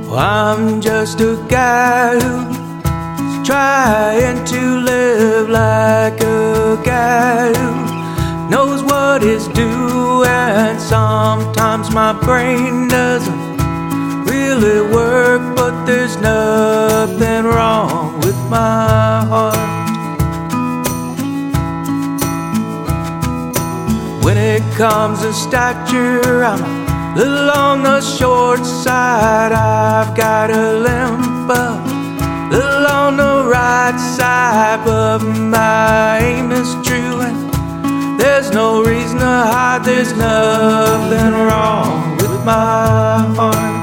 I'm just a guy who's trying to live like a guy who knows what is due, and sometimes my brain doesn't really work, but there's nothing wrong with my heart. When it comes to stature, I'm a little on the short side. I've got a limp, a little on the right side, but my aim is true, and there's no reason to hide. There's nothing wrong with my heart.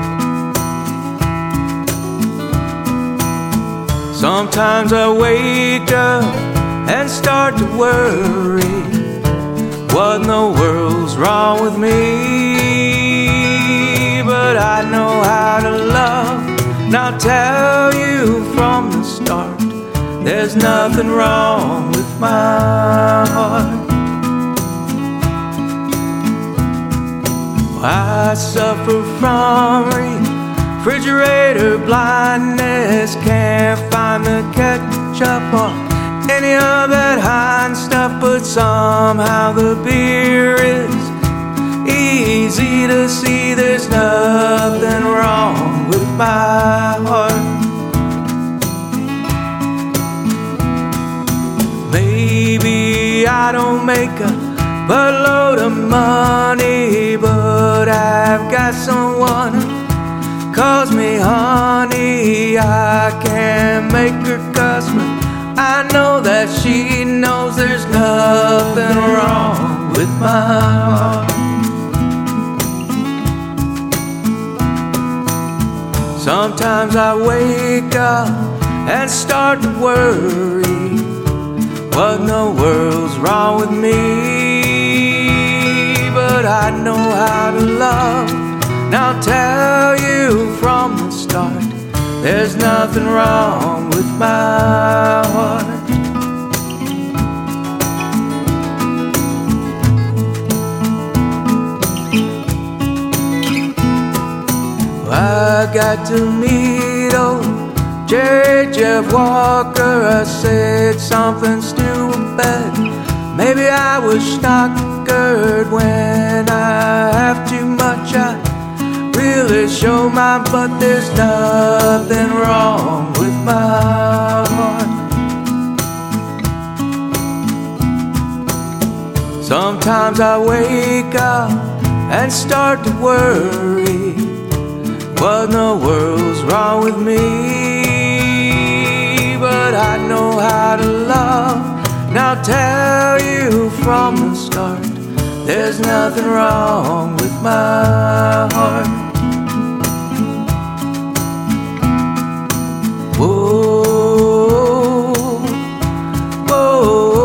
Sometimes I wake up and start to worry, what in the world's wrong with me? But I know how to love, and I'll tell you from the start, there's nothing wrong with my heart. I suffer from refrigerator blindness, can't find the ketchup on any of that Heinz stuff, but somehow the beer is easy to see. There's nothing wrong with my heart. Maybe I don't make a buttload of money, but I've got someone who calls me honey. I can't make her cuss, but I know that she knows there's nothing wrong with my heart. Sometimes I wake up and start to worry, what in the world's wrong with me? But I know how to love, and I'll tell you from the start, there's nothing wrong with my heart. I got to meet old Jerry Jeff Walker. I said something stupid, maybe I was stalkered. When I have too much, I really show my butt. There's nothing wrong with my heart. Sometimes I wake up and start to worry, what in the world's wrong with me? But I know how to love, and I'll tell you from the start, there's nothing wrong with my heart. Whoa, whoa,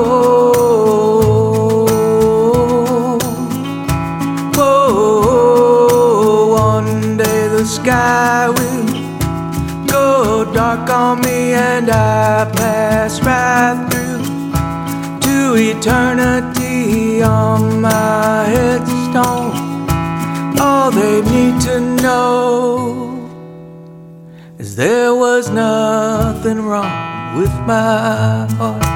whoa. One day the sky will go dark on me, and I pass right through to eternity on my headstone. All they need to know is there was nothing wrong with my heart.